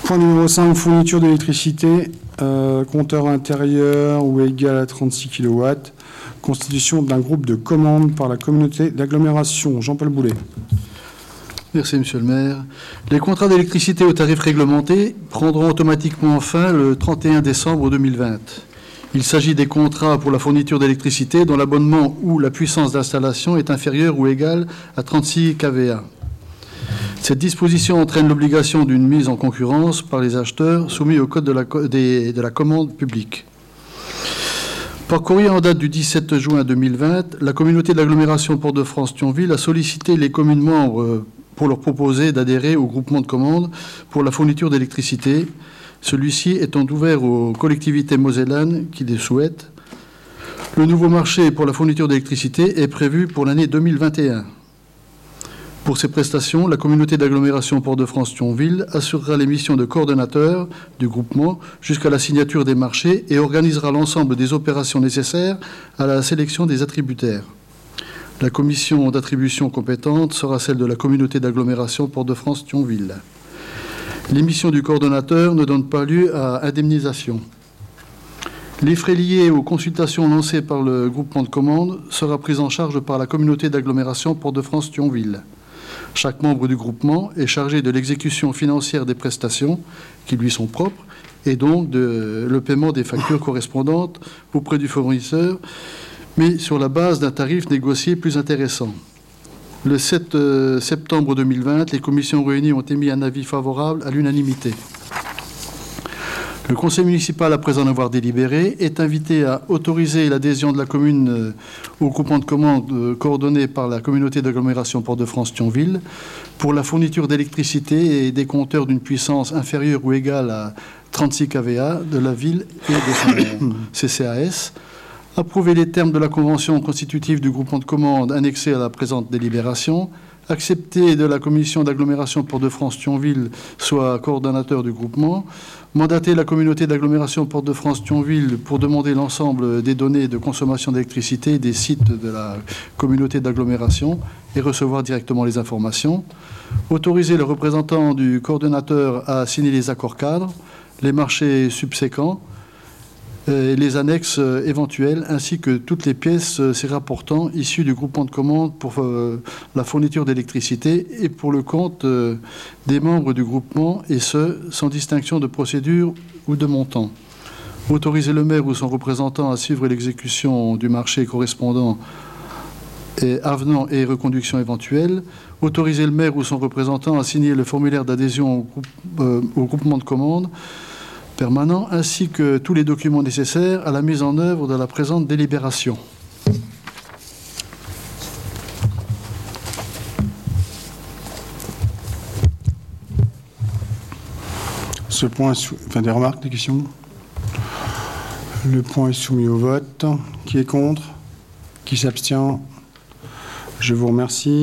Point numéro 5, fourniture d'électricité, compteur intérieur ou égal à 36 kW, constitution d'un groupe de commandes par la communauté d'agglomération. Jean-Paul Boulet. Merci, Monsieur le maire. Les contrats d'électricité au tarif réglementé prendront automatiquement fin le 31 décembre 2020. Il s'agit des contrats pour la fourniture d'électricité dont l'abonnement ou la puissance d'installation est inférieure ou égale à 36 kVA. Cette disposition entraîne l'obligation d'une mise en concurrence par les acheteurs soumis au code de la commande publique. Par courrier en date du 17 juin 2020, la communauté de l'agglomération Port-de-France-Thionville a sollicité les communes membres pour leur proposer d'adhérer au groupement de commande pour la fourniture d'électricité, celui-ci étant ouvert aux collectivités mosellanes qui le souhaitent. Le nouveau marché pour la fourniture d'électricité est prévu pour l'année 2021. Pour ces prestations, la communauté d'agglomération Port-de-France-Thionville assurera les missions de coordonnateur du groupement jusqu'à la signature des marchés et organisera l'ensemble des opérations nécessaires à la sélection des attributaires. La commission d'attribution compétente sera celle de la communauté d'agglomération Port-de-France-Thionville. Les missions du coordonnateur ne donnent pas lieu à indemnisation. Les frais liés aux consultations lancées par le groupement de commande sera pris en charge par la communauté d'agglomération Port-de-France-Thionville. Chaque membre du groupement est chargé de l'exécution financière des prestations qui lui sont propres et donc le paiement des factures correspondantes auprès du fournisseur, mais sur la base d'un tarif négocié plus intéressant. Le 7 septembre 2020, les commissions réunies ont émis un avis favorable à l'unanimité. Le conseil municipal, après en avoir délibéré, est invité à autoriser l'adhésion de la commune au groupement de commande coordonné par la communauté d'agglomération Port-de-France-Thionville pour la fourniture d'électricité et des compteurs d'une puissance inférieure ou égale à 36 kVA de la ville et de son CCAS, approuver les termes de la convention constitutive du groupement de commande annexée à la présente délibération, accepter de la commission d'agglomération Port-de-France-Thionville soit coordonnateur du groupement, mandater la communauté d'agglomération Port-de-France-Thionville pour demander l'ensemble des données de consommation d'électricité des sites de la communauté d'agglomération et recevoir directement les informations, autoriser le représentant du coordonnateur à signer les accords cadres, les marchés subséquents, les annexes éventuelles, ainsi que toutes les pièces s'y rapportant issues du groupement de commande pour la fourniture d'électricité et pour le compte des membres du groupement, et ce, sans distinction de procédure ou de montant. Autoriser le maire ou son représentant à suivre l'exécution du marché correspondant et avenant et reconduction éventuelle. Autoriser le maire ou son représentant à signer le formulaire d'adhésion au groupement de commande permanent, ainsi que tous les documents nécessaires à la mise en œuvre de la présente délibération. Ce point, des remarques, des questions? Le point est soumis au vote. Qui est contre? Qui s'abstient? Je vous remercie.